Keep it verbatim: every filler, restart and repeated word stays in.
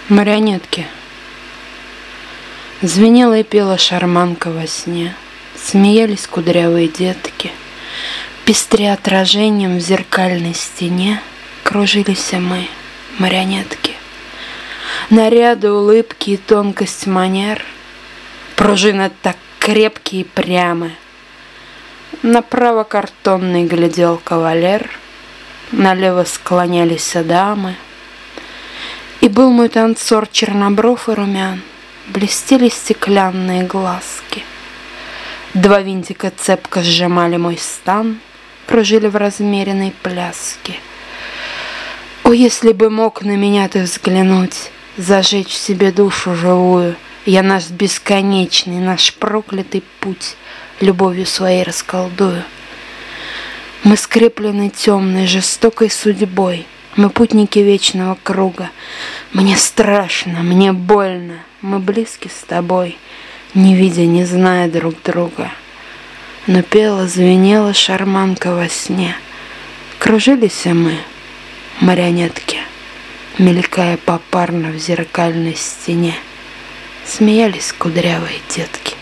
Марионетки. Звенела и пела шарманка во сне, смеялись кудрявые детки, пестря отражением в зеркальной стене, кружились мы, марионетки. Наряды, улыбки и тонкость манер, пружины так крепкие и прямы. Направо картонный глядел кавалер, налево склонялись дамы. И был мой танцор чернобров и румян, блестели стеклянные глазки. Два винтика цепко сжимали мой стан, кружили в размеренной пляске. О, если бы мог на меня ты взглянуть, зажечь в себе душу живую, я наш бесконечный, наш проклятый путь любовью своей расколдую. Мы скреплены темной, жестокой судьбой, мы путники вечного круга. Мне страшно, мне больно, мы близки с тобой, не видя, не зная друг друга. Но пела, звенела шарманка во сне, кружились мы, марионетки, мелькая попарно в зеркальной стене. Смеялись кудрявые детки.